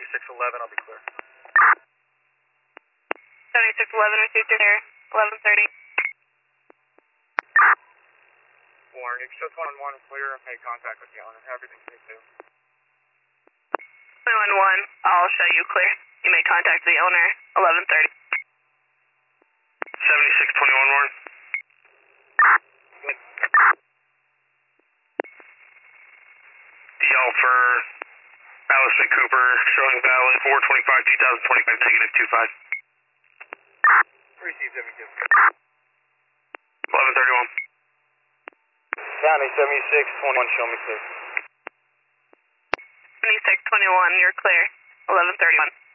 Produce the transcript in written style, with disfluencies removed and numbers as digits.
7611, I'll be clear. 7611 received your clear. 1130. Warning, show 111 clear and make contact with the owner. Everything's good too. 211, I'll show you clear. You may contact the owner. 1130. 7621 Warren. Good. DL for Allison Cooper, showing valid 425 2025 negative 25. Received 72. 1131. County 7621, show me clear. 7621, you're clear. 1131.